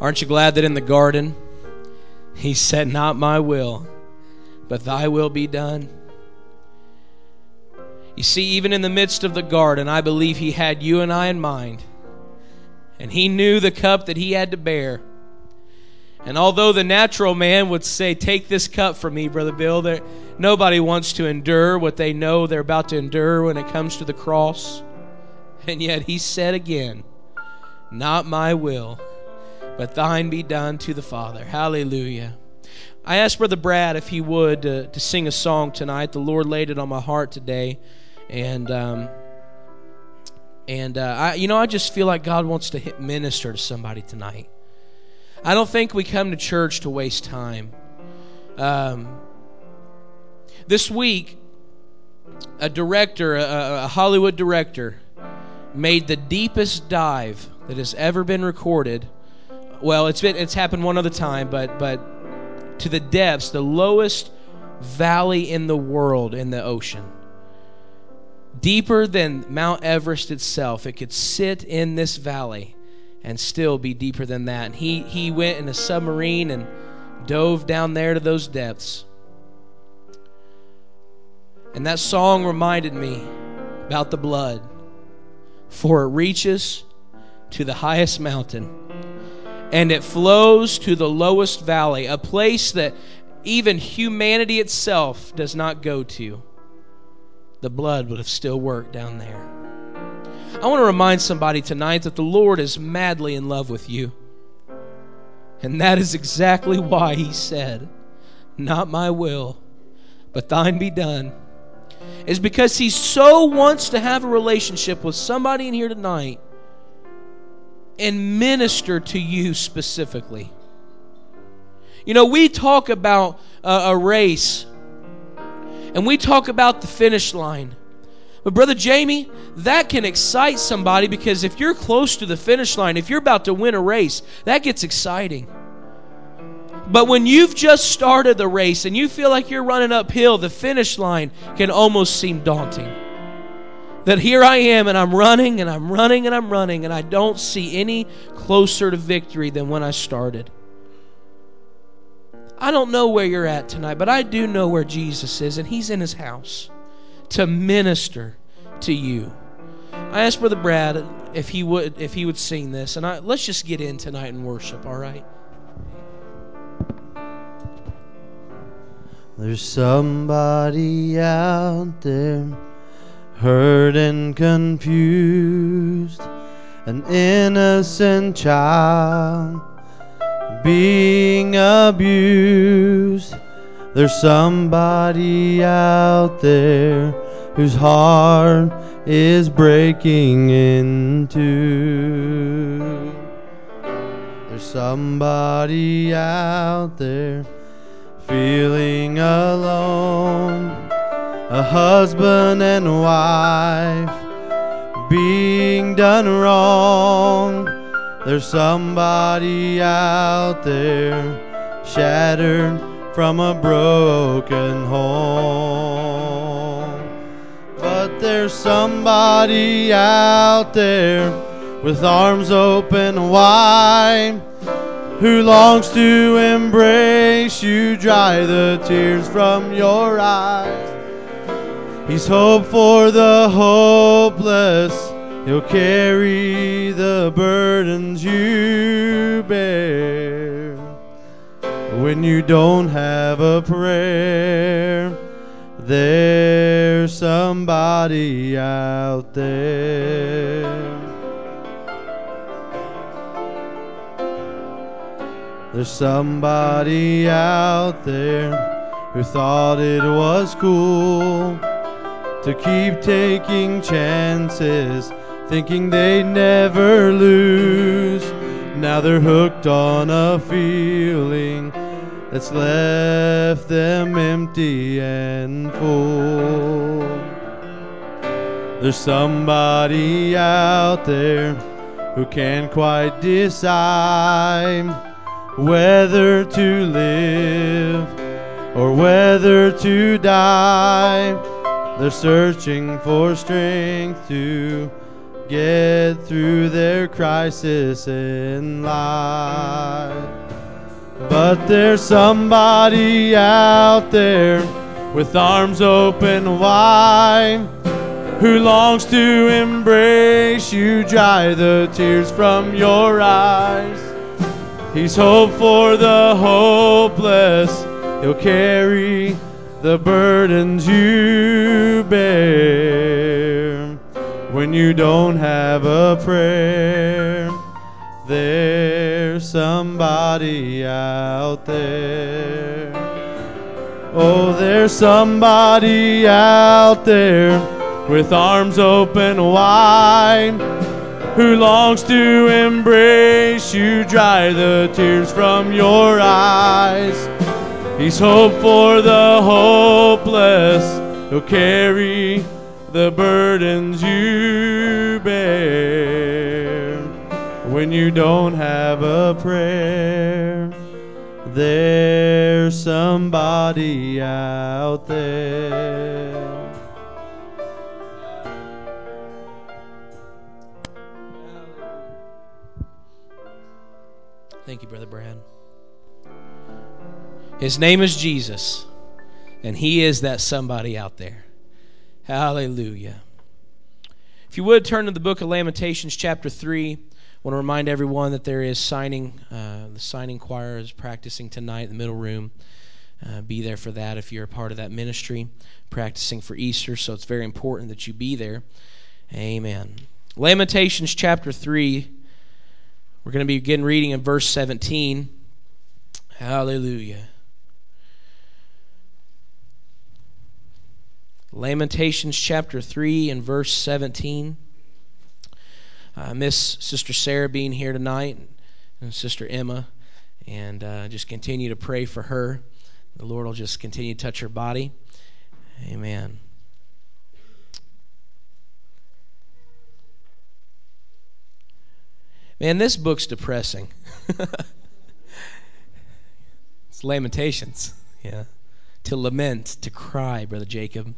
Aren't you glad that in the garden, He said, not my will, but thy will be done? You see, even in the midst of the garden, I believe He had you and I in mind. And He knew the cup that He had to bear. And although the natural man would say, take this cup from me, Brother Bill, nobody wants to endure what they know they're about to endure when it comes to the cross. And yet He said again, not my will, but thine be done to the Father. Hallelujah. I asked Brother Brad if he would to sing a song tonight. The Lord laid it on my heart today. And I just feel like God wants to minister to somebody tonight. I don't think we come to church to waste time. This week, a director, a Hollywood director, made the deepest dive that has ever been recorded. Well, it's happened one other time, but to the depths, the lowest valley in the world in the ocean. Deeper than Mount Everest itself. It could sit in this valley and still be deeper than that. And he went in a submarine and dove down there to those depths. And that song reminded me about the blood. For it reaches to the highest mountain, and it flows to the lowest valley, a place that even humanity itself does not go to. The blood would have still worked down there. I want to remind somebody tonight that the Lord is madly in love with you. And that is exactly why He said, not my will, but thine be done. Is because He so wants to have a relationship with somebody in here tonight and minister to you specifically. You know, we talk about a race, and we talk about the finish line. But Brother Jamie, that can excite somebody, because if you're close to the finish line, if you're about to win a race, that gets exciting. But when you've just started the race and you feel like you're running uphill, the finish line can almost seem daunting. That here I am, and I'm running and I'm running and I'm running, and I don't see any closer to victory than when I started. I don't know where you're at tonight, but I do know where Jesus is, and He's in His house to minister to you. I asked Brother Brad if he would sing this, and let's just get in tonight and worship, all right? There's somebody out there, hurt and confused, an innocent child being abused. There's somebody out there whose heart is breaking in two. There's somebody out there feeling alone, a husband and wife being done wrong. There's somebody out there shattered from a broken home. But there's somebody out there with arms open wide, who longs to embrace you, dry the tears from your eyes. He's hope for the hopeless. He'll carry the burdens you bear. When you don't have a prayer, there's somebody out there. There's somebody out there who thought it was cool to keep taking chances, thinking they'd never lose. Now they're hooked on a feeling that's left them empty and full. There's somebody out there who can't quite decide whether to live or whether to die. They're searching for strength to get through their crisis in life. But there's somebody out there with arms open wide who longs to embrace you, dry the tears from your eyes. He's hope for the hopeless. He'll carry the burdens you bear. When you don't have a prayer, there's somebody out there. Oh, there's somebody out there with arms open wide who longs to embrace you, dry the tears from your eyes. He's hope for the hopeless. He'll carry the burdens you bear. When you don't have a prayer, there's somebody out there. Thank you, Brother Brad. His name is Jesus, and He is that somebody out there. Hallelujah. If you would, turn to the book of Lamentations, chapter 3. I want to remind everyone that there is signing. The signing choir is practicing tonight in the middle room. Be there for that if you're a part of that ministry, practicing for Easter, so it's very important that you be there. Amen. Lamentations, chapter 3. We're going to begin reading in verse 17. Hallelujah. Lamentations chapter 3 and verse 17. I miss Sister Sarah being here tonight and Sister Emma, and just continue to pray for her. The Lord will just continue to touch her body. Amen. Man, this book's depressing. It's Lamentations. Yeah. To lament, to cry, Brother Jacob.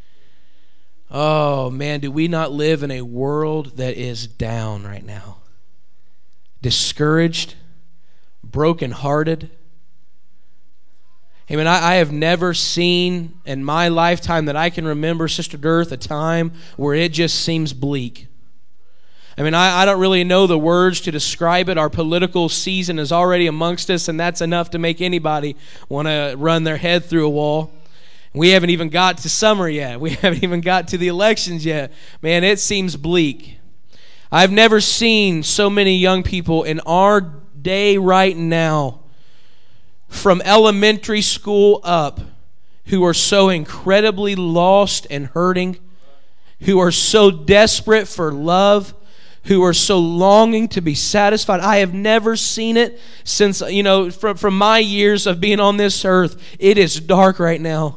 Oh, man, do we not live in a world that is down right now? Discouraged, brokenhearted. I mean, I have never seen in my lifetime that I can remember, Sister Girth, a time where it just seems bleak. I mean, I don't really know the words to describe it. Our political season is already amongst us, and that's enough to make anybody want to run their head through a wall. We haven't even got to summer yet. We haven't even got to the elections yet. Man, it seems bleak. I've never seen so many young people in our day right now, from elementary school up, who are so incredibly lost and hurting, who are so desperate for love, who are so longing to be satisfied. I have never seen it since, from my years of being on this earth. It is dark right now.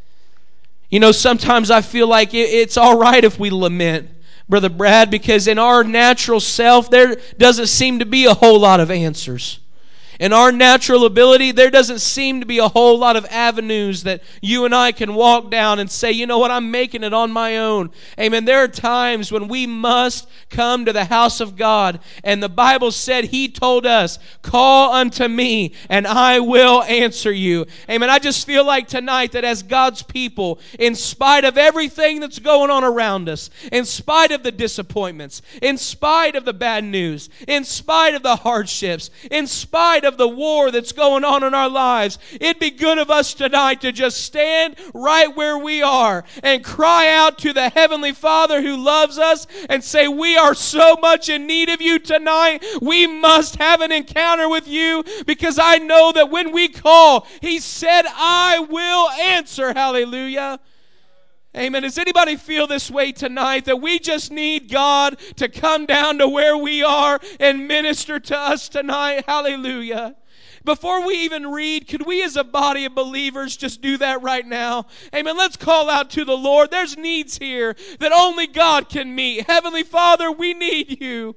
Sometimes I feel like it's all right if we lament, Brother Brad, because in our natural self, there doesn't seem to be a whole lot of answers. In our natural ability, there doesn't seem to be a whole lot of avenues that you and I can walk down and say, you know what, I'm making it on my own. Amen. There are times when we must come to the house of God. And the Bible said, He told us, call unto me and I will answer you. Amen. I just feel like tonight that as God's people, in spite of everything that's going on around us, in spite of the disappointments, in spite of the bad news, in spite of the hardships, in spite of the war that's going on in our lives, it'd be good of us tonight to just stand right where we are and cry out to the Heavenly Father who loves us and say, we are so much in need of you tonight. We must have an encounter with you, because I know that when we call, He said, I will answer. Hallelujah. Amen. Does anybody feel this way tonight, that we just need God to come down to where we are and minister to us tonight? Hallelujah. Before we even read, could we as a body of believers just do that right now? Amen. Let's call out to the Lord. There's needs here that only God can meet. Heavenly Father, we need you.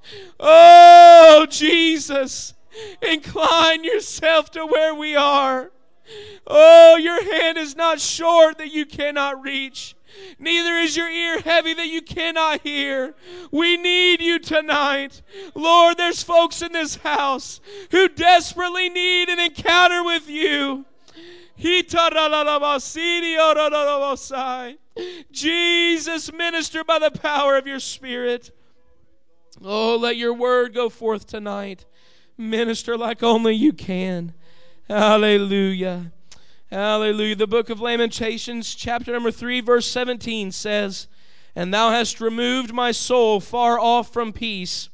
Oh, Jesus, incline yourself to where we are. Oh, your hand is not short that you cannot reach. Neither is your ear heavy that you cannot hear. We need you tonight. Lord, there's folks in this house who desperately need an encounter with you. Jesus, minister by the power of your Spirit. Oh, let your word go forth tonight. Minister like only you can. Hallelujah. Hallelujah. The book of Lamentations, chapter number 3, verse 17 says, "And thou hast removed my soul far off from peace.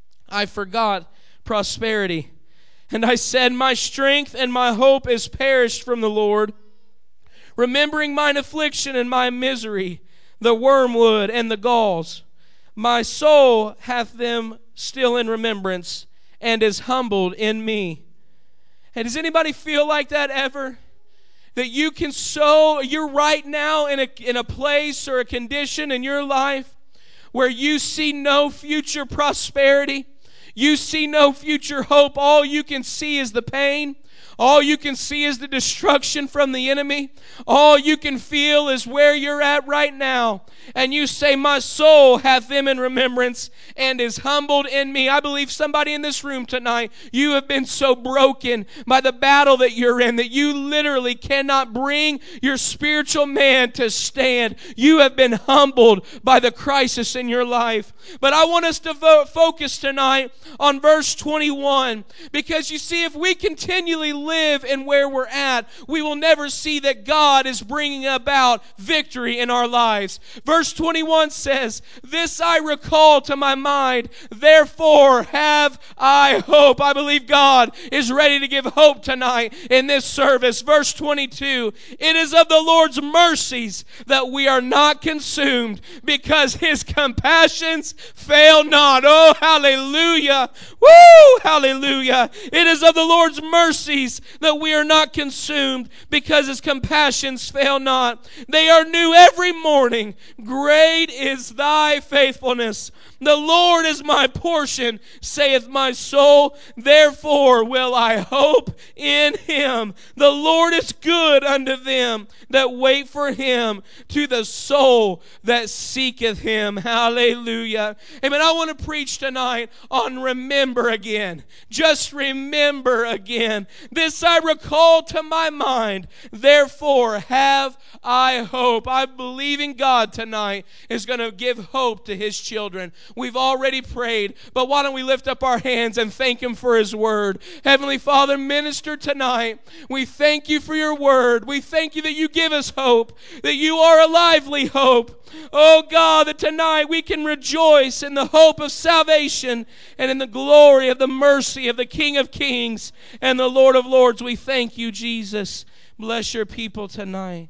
I forgot prosperity. And I said, my strength and my hope is perished from the Lord. Remembering mine affliction and my misery, the wormwood and the galls. My soul hath them still in remembrance, and is humbled in me." And does anybody feel like that ever? That you can you're right now in a place or a condition in your life where you see no future prosperity. You see no future hope. All you can see is the pain. All you can see is the destruction from the enemy. All you can feel is where you're at right now. And you say, my soul hath them in remembrance and is humbled in me. I believe somebody in this room tonight, you have been so broken by the battle that you're in that you literally cannot bring your spiritual man to stand. You have been humbled by the crisis in your life. But I want us to focus tonight on verse 21, because you see, if we continually live in where we're at, we will never see that God is bringing about victory in our lives. Verse 21 says, "This I recall to my mind, therefore have I hope." I believe God is ready to give hope tonight in this service. Verse 22, "It is of the Lord's mercies that we are not consumed, because his compassions fail not." Oh, hallelujah. Woo, hallelujah. "It is of the Lord's mercies that we are not consumed, because his compassions fail not. They are new every morning. Great is thy faithfulness. The Lord is my portion, saith my soul. Therefore will I hope in him. The Lord is good unto them that wait for him, to the soul that seeketh him." Hallelujah. Amen. I want to preach tonight on remember again. Just remember again. "This I recall to my mind, therefore have I hope." I believe in God tonight is going to give hope to his children. We've already prayed, but why don't we lift up our hands and thank him for his word. Heavenly Father, minister tonight. We thank you for your word. We thank you that you give us hope, that you are a lively hope. Oh God, that tonight we can rejoice in the hope of salvation and in the glory of the mercy of the King of Kings and the Lord of Lords. We thank you, Jesus. Bless your people tonight.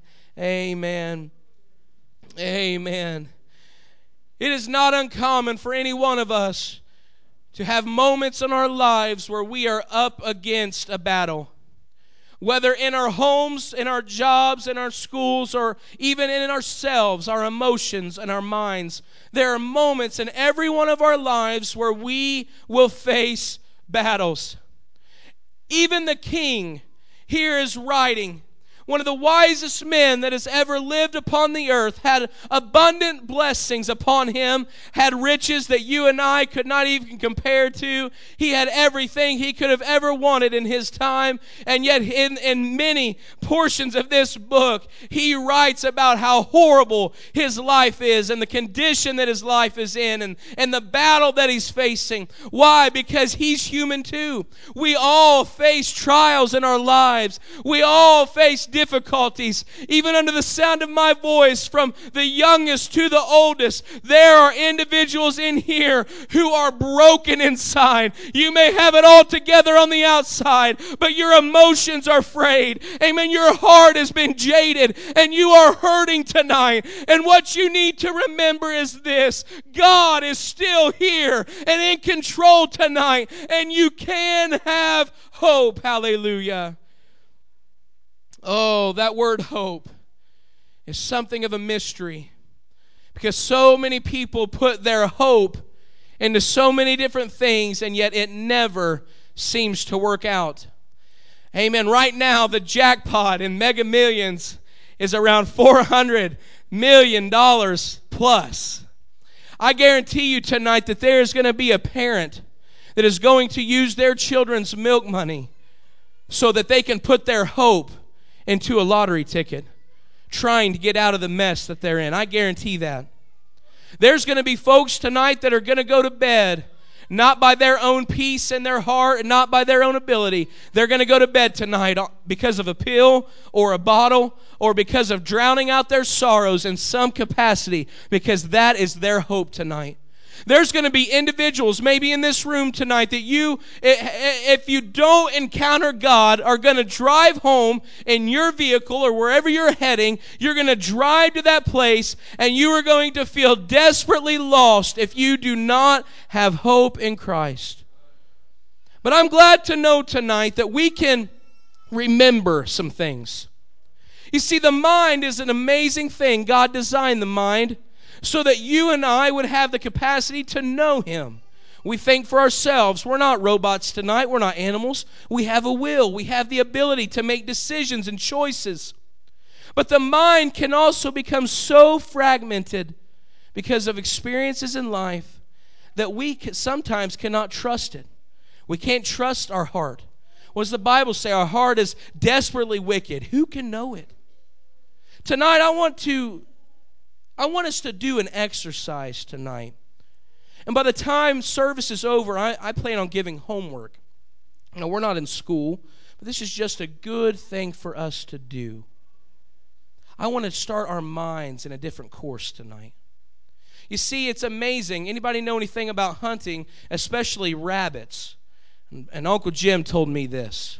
Amen. Amen. It is not uncommon for any one of us to have moments in our lives where we are up against a battle. Whether in our homes, in our jobs, in our schools, or even in ourselves, our emotions and our minds. There are moments in every one of our lives where we will face battles. Even the king here is writing. One of the wisest men that has ever lived upon the earth, had abundant blessings upon him, had riches that you and I could not even compare to. He had everything he could have ever wanted in his time, and yet in many portions of this book, he writes about how horrible his life is and the condition that his life is in and the battle that he's facing. Why? Because he's human too. We all face trials in our lives. We all face difficulties. Even under the sound of my voice, from the youngest to the oldest, there are individuals in here who are broken inside. You may have it all together on the outside, but your emotions are frayed. Amen. Your heart has been jaded and you are hurting tonight. And what you need to remember is this: God is still here and in control tonight, and you can have hope. Hallelujah. Oh, that word hope is something of a mystery, because so many people put their hope into so many different things, and yet it never seems to work out. Amen. Right now, the jackpot in Mega Millions is around $400 million plus. I guarantee you tonight that there is going to be a parent that is going to use their children's milk money so that they can put their hope into a lottery ticket, trying to get out of the mess that they're in. I guarantee that. There's going to be folks tonight that are going to go to bed not by their own peace in their heart and not by their own ability. They're going to go to bed tonight because of a pill or a bottle or because of drowning out their sorrows in some capacity, because that is their hope tonight. There's going to be individuals maybe in this room tonight that you, if you don't encounter God, are going to drive home in your vehicle or wherever you're heading. You're going to drive to that place and you are going to feel desperately lost if you do not have hope in Christ. But I'm glad to know tonight that we can remember some things. You see, the mind is an amazing thing. God designed the mind so that you and I would have the capacity to know Him. We think for ourselves. We're not robots tonight. We're not animals. We have a will. We have the ability to make decisions and choices. But the mind can also become so fragmented because of experiences in life that we sometimes cannot trust it. We can't trust our heart. What does the Bible say? Our heart is desperately wicked. Who can know it? Tonight I want us to do an exercise tonight. And by the time service is over, I plan on giving homework. Now, we're not in school, but this is just a good thing for us to do. I want to start our minds in a different course tonight. You see, it's amazing. Anybody know anything about hunting, especially rabbits? And Uncle Jim told me this.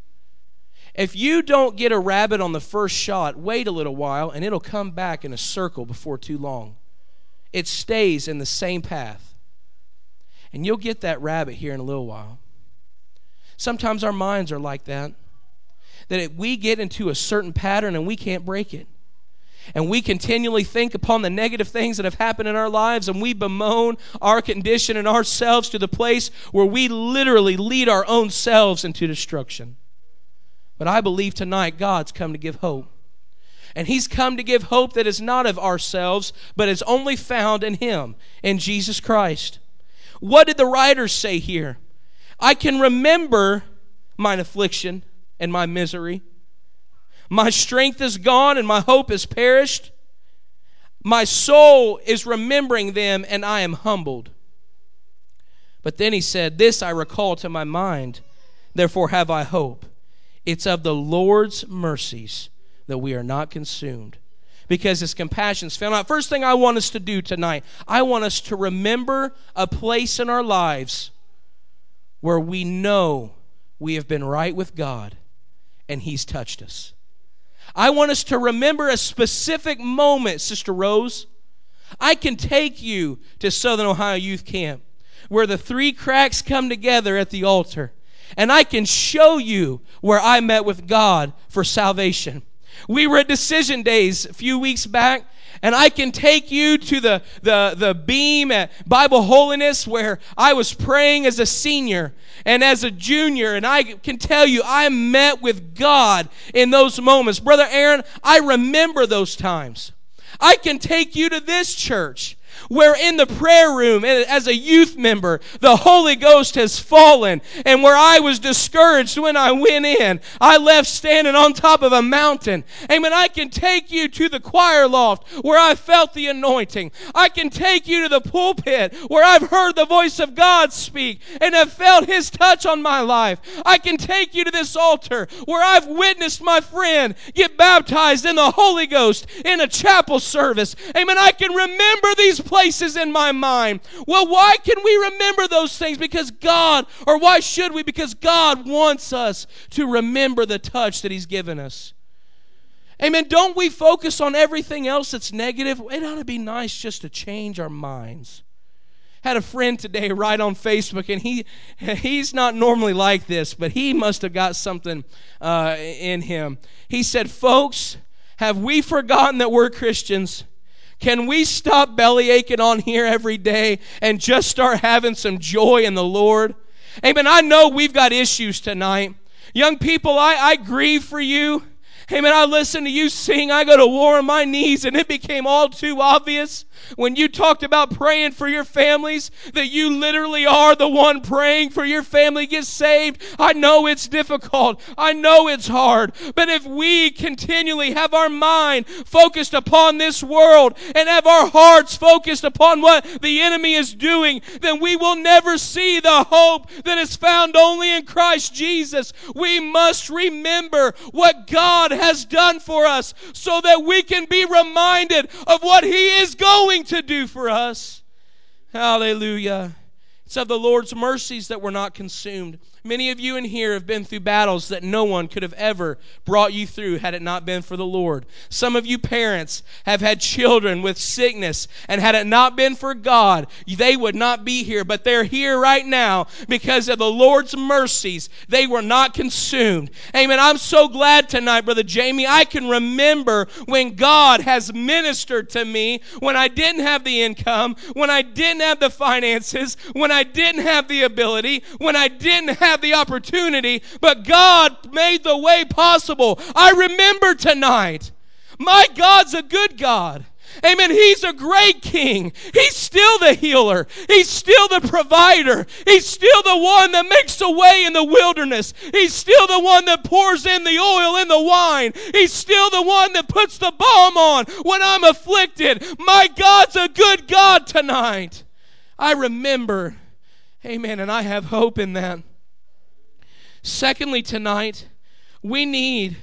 If you don't get a rabbit on the first shot, wait a little while and it'll come back in a circle before too long. It stays in the same path. And you'll get that rabbit here in a little while. Sometimes our minds are like that. That if we get into a certain pattern and we can't break it. And we continually think upon the negative things that have happened in our lives, and we bemoan our condition and ourselves to the place where we literally lead our own selves into destruction. But I believe tonight God's come to give hope. And He's come to give hope that is not of ourselves, but is only found in Him, in Jesus Christ. What did the writers say here? I can remember mine affliction and my misery. My strength is gone and my hope is perished. My soul is remembering them and I am humbled. But then he said, this I recall to my mind, therefore have I hope. It's of the Lord's mercies that we are not consumed, because His compassions fail not. First thing I want us to do tonight, I want us to remember a place in our lives where we know we have been right with God and He's touched us. I want us to remember a specific moment, Sister Rose. I can take you to Southern Ohio Youth Camp where the 3 cracks come together at the altar. And I can show you where I met with God for salvation. We were at Decision Days a few weeks back, and I can take you to the beam at Bible Holiness where I was praying as a senior and as a junior, and I can tell you I met with God in those moments. Brother Aaron, I remember those times. I can take you to this church where in the prayer room as a youth member, the Holy Ghost has fallen, and where I was discouraged when I went in, I left standing on top of a mountain. Amen. I can take you to the choir loft where I felt the anointing. I can take you to the pulpit where I've heard the voice of God speak and have felt His touch on my life. I can take you to this altar where I've witnessed my friend get baptized in the Holy Ghost in a chapel service. Amen. I can remember these places in my mind. Well, why can we remember those things? Because God, or why should we? Because God wants us to remember the touch that He's given us. Amen. Don't we focus on everything else that's negative? It ought to be nice just to change our minds. Had a friend today write on Facebook, and he's not normally like this, but he must have got something in him. He said, folks, have we forgotten that we're Christians? Can we stop belly aching on here every day and just start having some joy in the Lord? Amen. I know we've got issues tonight. Young people, I grieve for you. Amen. I listen to you sing, I go to war on my knees, and it became all too obvious when you talked about praying for your families that you literally are the one praying for your family gets saved. I know it's difficult. I know it's hard. But if we continually have our mind focused upon this world and have our hearts focused upon what the enemy is doing, then we will never see the hope that is found only in Christ Jesus. We must remember what God has done for us so that we can be reminded of what He is going to do for us. Hallelujah. It's of the Lord's mercies that we're not consumed. Many of you in here have been through battles that no one could have ever brought you through had it not been for the Lord. Some of you parents have had children with sickness, and had it not been for God, they would not be here. But they're here right now because of the Lord's mercies. They were not consumed. Amen. I'm so glad tonight, Brother Jamie. I can remember when God has ministered to me when I didn't have the income, when I didn't have the finances, when I didn't have the ability, when I didn't have the opportunity, but God made the way possible. I remember tonight, my God's a good God. Amen. He's a great king. He's still the healer. He's still the provider. He's still the one that makes a way in the wilderness. He's still the one that pours in the oil in the wine. He's still the one that puts the balm on when I'm afflicted. My God's a good God tonight. I remember. Amen. And I have hope in that. Secondly, tonight, we need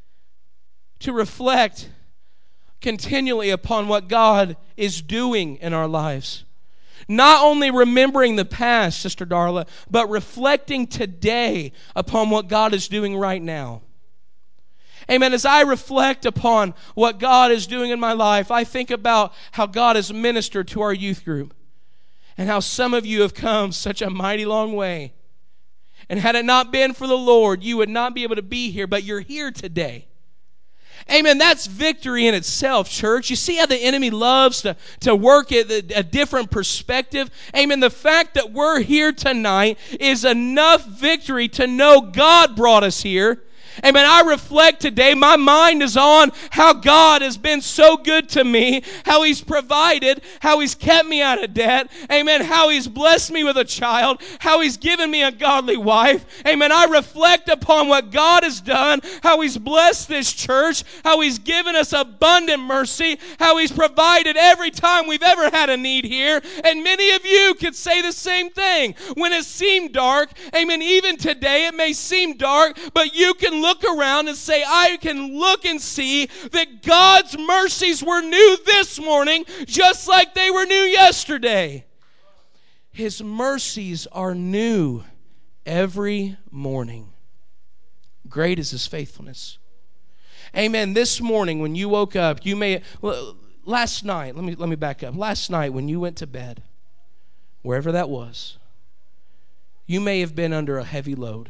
to reflect continually upon what God is doing in our lives. Not only remembering the past, Sister Darla, but reflecting today upon what God is doing right now. Amen. As I reflect upon what God is doing in my life, I think about how God has ministered to our youth group and how some of you have come such a mighty long way. And had it not been for the Lord, you would not be able to be here, but you're here today. Amen. That's victory in itself, church. You see how the enemy loves to work at a different perspective? Amen. The fact that we're here tonight is enough victory to know God brought us here. Amen. I reflect today. My mind is on how God has been so good to me, how He's provided, how He's kept me out of debt. Amen. How He's blessed me with a child, how He's given me a godly wife. Amen. I reflect upon what God has done, how He's blessed this church, how He's given us abundant mercy, how He's provided every time we've ever had a need here. And many of you could say the same thing. When it seemed dark, amen, even today it may seem dark, but you can look around and say, I can look and see that God's mercies were new this morning, just like they were new yesterday. His mercies are new every morning. Great is His faithfulness. Amen. This morning when you woke up, last night, let me back up. Last night when you went to bed, wherever that was, you may have been under a heavy load.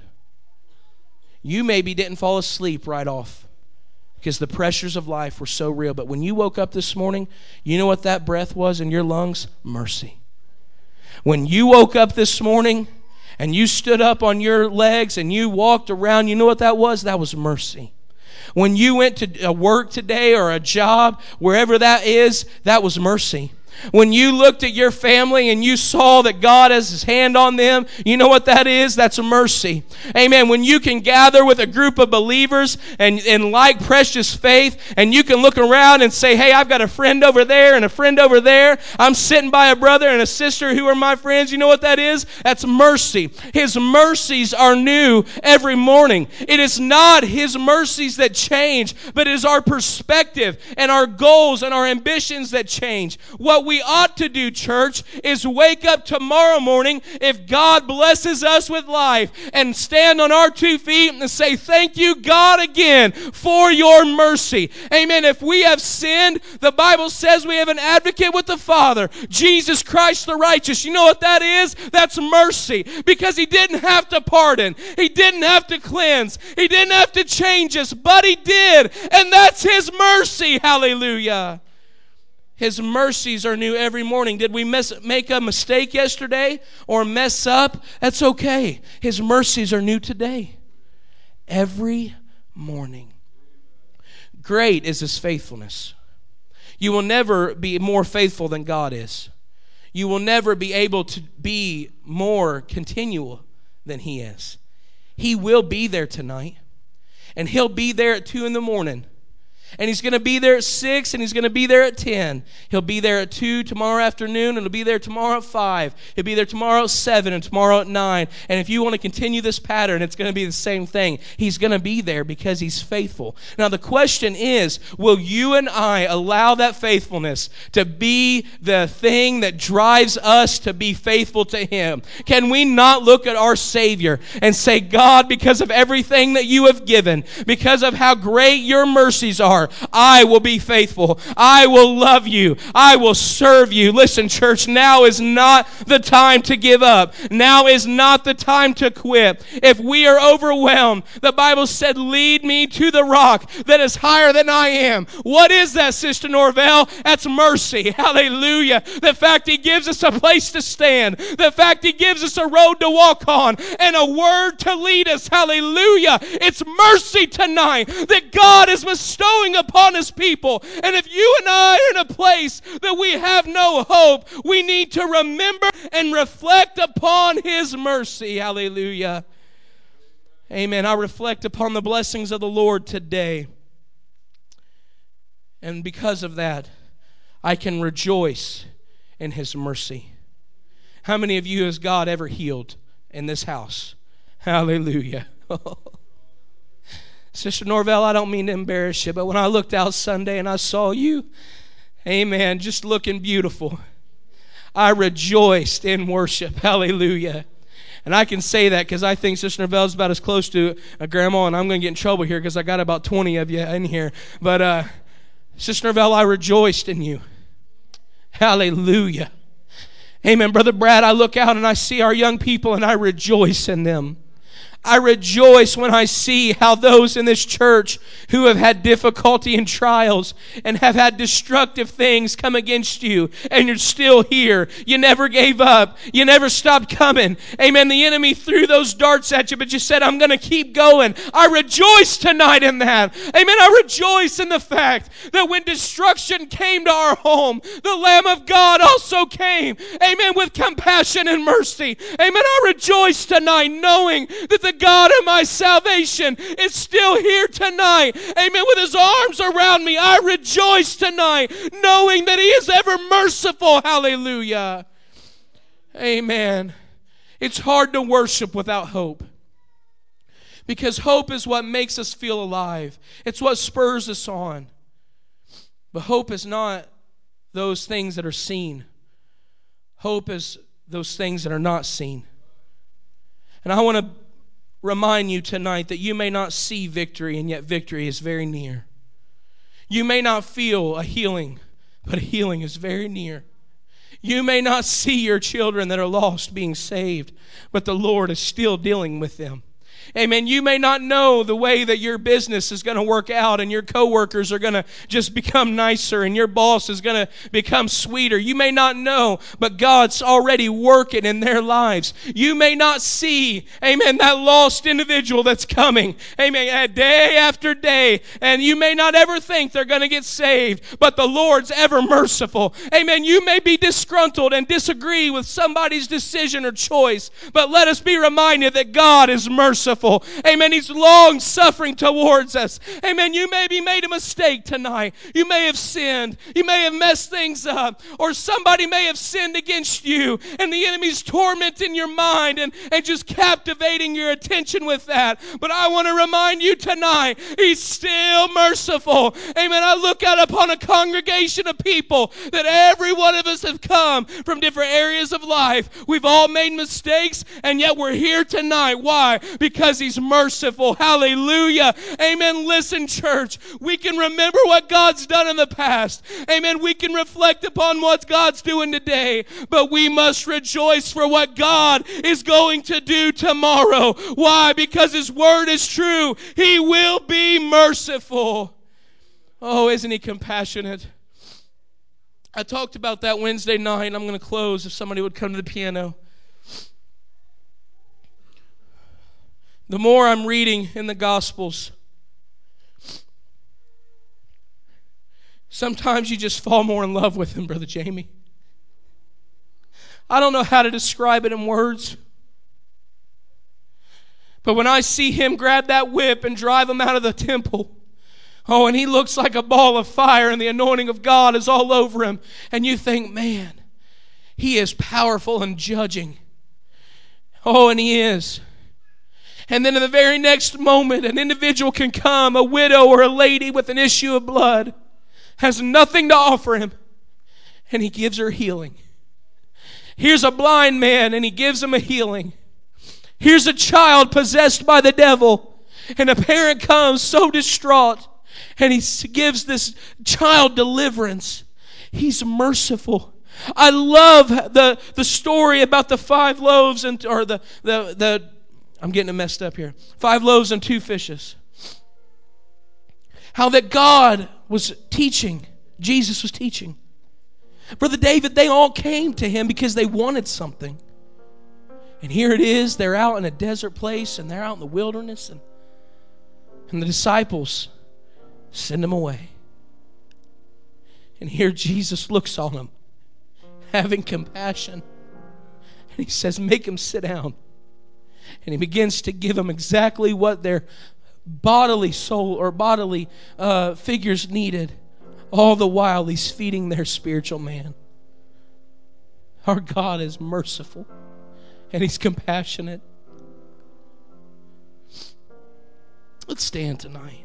You maybe didn't fall asleep right off because the pressures of life were so real. But when you woke up this morning, you know what that breath was in your lungs? Mercy. When you woke up this morning and you stood up on your legs and you walked around, you know what that was? That was mercy. When you went to work today or a job, wherever that is, that was mercy. When you looked at your family and you saw that God has His hand on them, you know what that is? That's a mercy. Amen. When you can gather with a group of believers and like precious faith, and you can look around and say, hey, I've got a friend over there and a friend over there. I'm sitting by a brother and a sister who are my friends. You know what that is? That's mercy. His mercies are new every morning. It is not His mercies that change, but it is our perspective and our goals and our ambitions that change. What we ought to do, church, is wake up tomorrow morning, if God blesses us with life, and stand on our 2 feet and say, thank you, God, again for your mercy. Amen. If we have sinned, the Bible says we have an advocate with the Father, Jesus Christ the righteous. You know what that is? That's mercy, because He didn't have to pardon. He didn't have to cleanse. He didn't have to change us, but He did. And that's His mercy. Hallelujah. His mercies are new every morning. Did we make a mistake yesterday or mess up? That's okay. His mercies are new today. Every morning. Great is His faithfulness. You will never be more faithful than God is. You will never be able to be more continual than He is. He will be there tonight. And He'll be there at 2 in the morning. And He's going to be there at 6, and He's going to be there at 10. He'll be there at 2 tomorrow afternoon, and He'll be there tomorrow at 5. He'll be there tomorrow at 7 and tomorrow at 9. And if you want to continue this pattern, it's going to be the same thing. He's going to be there because He's faithful. Now the question is, will you and I allow that faithfulness to be the thing that drives us to be faithful to Him? Can we not look at our Savior and say, God, because of everything that You have given, because of how great Your mercies are, I will be faithful. I will love You. I will serve You. Listen, church, now is not the time to give up. Now is not the time to quit. If we are overwhelmed, the Bible said, lead me to the rock that is higher than I am. What is that, Sister Norvell? That's mercy. Hallelujah. The fact He gives us a place to stand. The fact He gives us a road to walk on and a word to lead us. Hallelujah. It's mercy tonight that God is bestowing upon His people. And if you and I are in a place that we have no hope, we need to remember and reflect upon His mercy. Hallelujah. Amen. I reflect upon the blessings of the Lord today. And because of that, I can rejoice in His mercy. How many of you has God ever healed in this house? Hallelujah. Sister Norvell, I don't mean to embarrass you, but when I looked out Sunday and I saw you, amen, just looking beautiful, I rejoiced in worship. Hallelujah. And I can say that because I think Sister Norvell is about as close to a grandma, and I'm going to get in trouble here because I got about 20 of you in here. But Sister Norvell, I rejoiced in you. Hallelujah. Amen. Brother Brad, I look out and I see our young people and I rejoice in them. I rejoice when I see how those in this church who have had difficulty and trials and have had destructive things come against you, and you're still here. You never gave up. You never stopped coming. Amen. The enemy threw those darts at you, but you said, I'm going to keep going. I rejoice tonight in that. Amen. I rejoice in the fact that when destruction came to our home, the Lamb of God also came. Amen. With compassion and mercy. Amen. I rejoice tonight knowing that the God of my salvation is still here tonight. Amen. With His arms around me, I rejoice tonight, knowing that He is ever merciful. Hallelujah. Amen. It's hard to worship without hope, because hope is what makes us feel alive. It's what spurs us on. But hope is not those things that are seen. Hope is those things that are not seen. And I want to remind you tonight that you may not see victory, and yet victory is very near. You may not feel a healing, but a healing is very near. You may not see your children that are lost being saved, but the Lord is still dealing with them. Amen. You may not know the way that your business is going to work out, and your coworkers are going to just become nicer, and your boss is going to become sweeter. You may not know, but God's already working in their lives. You may not see, amen, that lost individual that's coming, amen, day after day, and you may not ever think they're going to get saved, but the Lord's ever merciful. Amen. You may be disgruntled and disagree with somebody's decision or choice, but let us be reminded that God is merciful. Amen. He's long suffering towards us. Amen. You maybe made a mistake tonight. You may have sinned. You may have messed things up. Or somebody may have sinned against you, and the enemy's tormenting your mind and just captivating your attention with that. But I want to remind you tonight, He's still merciful. Amen. I look out upon a congregation of people that every one of us have come from different areas of life. We've all made mistakes, and yet we're here tonight. Why? Because He's merciful. Hallelujah. Amen. Listen, church, we can remember what God's done in the past. Amen. We can reflect upon what God's doing today, but we must rejoice for what God is going to do tomorrow. Why? Because His word is true. He will be merciful. Oh, isn't He compassionate? I talked about that Wednesday night. I'm going to close if somebody would come to the piano. The more I'm reading in the Gospels, Sometimes you just fall more in love with Him, Brother Jamie. I don't know how to describe it in words. But when I see Him grab that whip and drive Him out of the temple, oh, and He looks like a ball of fire and the anointing of God is all over Him, and you think, man, He is powerful and judging. Oh, and He is. And then in the very next moment, an individual can come, a widow or a lady with an issue of blood, has nothing to offer him, and He gives her healing. Here's a blind man, and He gives him a healing. Here's a child possessed by the devil, and a parent comes so distraught, and He gives this child deliverance. He's merciful. I love the story about the 5 loaves and or the I'm getting it messed up here. 5 loaves and 2 fishes. How that God was teaching, Jesus was teaching. Brother David, they all came to Him because they wanted something. And here it is, they're out in a desert place, and they're out in the wilderness, and the disciples send them away. And here Jesus looks on them, having compassion. And He says, make them sit down. And He begins to give them exactly what their bodily soul or bodily figures needed. All the while He's feeding their spiritual man. Our God is merciful. And He's compassionate. Let's stand tonight.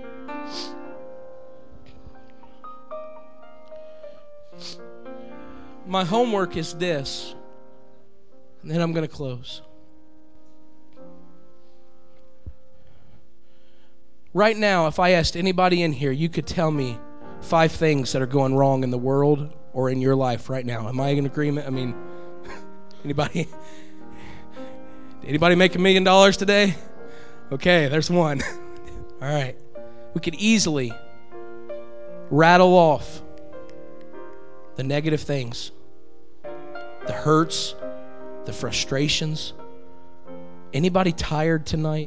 My homework is this, and then I'm going to close. Right now, if I asked anybody in here, you could tell me 5 things that are going wrong in the world or in your life right now. Am I in agreement? I mean, anybody make $1 million today? Okay, there's one. All right. We could easily rattle off the negative things, the hurts, the frustrations. Anybody tired tonight?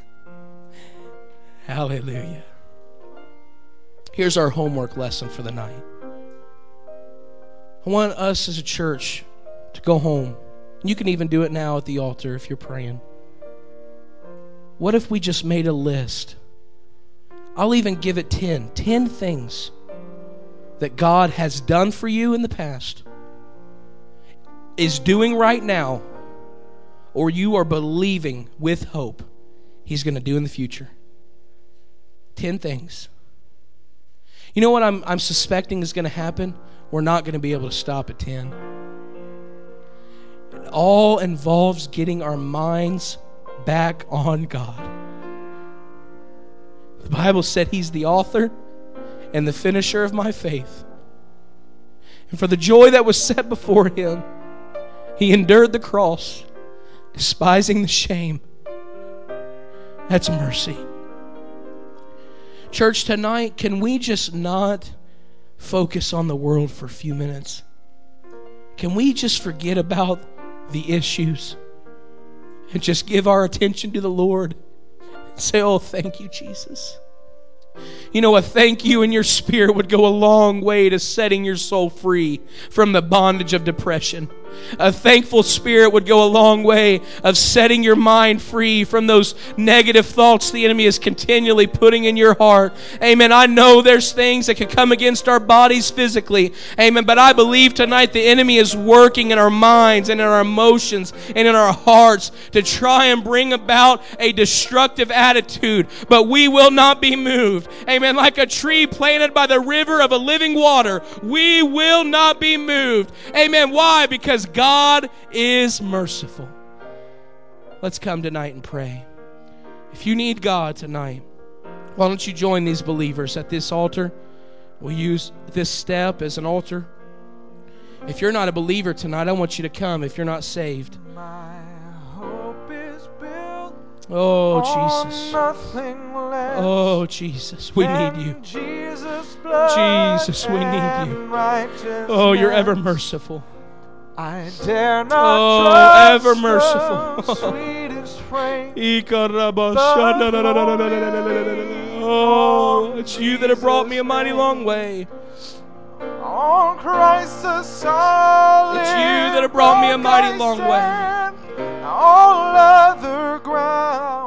Hallelujah. Here's our homework lesson for the night. I want us as a church to go home. You can even do it now at the altar if you're praying. What if we just made a list? I'll even give it 10 things that God has done for you in the past, is doing right now, or you are believing with hope He's going to do in the future. 10 things. You know what I'm suspecting is going to happen? We're not going to be able to stop at 10. It all involves getting our minds back on God. The Bible said He's the author and the finisher of my faith. And for the joy that was set before Him, He endured the cross, despising the shame. That's mercy. Church, tonight, can we just not focus on the world for a few minutes? Can we just forget about the issues and just give our attention to the Lord and say, oh, thank you, Jesus. You know, a thank you in your spirit would go a long way to setting your soul free from the bondage of depression. A thankful spirit would go a long way of setting your mind free from those negative thoughts the enemy is continually putting in your heart. Amen. I know there's things that can come against our bodies physically. Amen. But I believe tonight the enemy is working in our minds and in our emotions and in our hearts to try and bring about a destructive attitude. But we will not be moved. Amen. Like a tree planted by the river of a living water, we will not be moved. Amen. Why? Because God is merciful. Let's come tonight and pray. If you need God tonight, why don't you join these believers at this altar? We'll use this step as an altar. If you're not a believer tonight, I want you to come if you're not saved. Oh, Jesus. Oh, Jesus, we need you. Jesus, we need you. Oh, you're ever merciful. I dare not ever merciful. Sweetest frame. Oh, it's you that have brought me a mighty long way. Christ the solid It's you that have brought me a mighty long way. rock I stand. All other ground